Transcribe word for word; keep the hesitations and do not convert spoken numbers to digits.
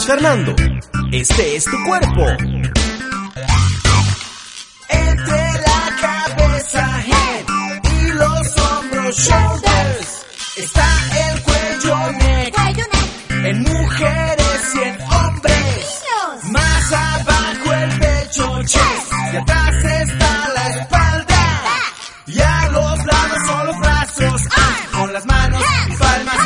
alternando. Este es tu cuerpo. Entre la cabeza, head, y los hombros, shoulders, está el cuello, neck, en mujeres y en hombres. Más abajo el pecho, chest, y atrás está la espalda. Y a los lados son los brazos, con las manos y palmas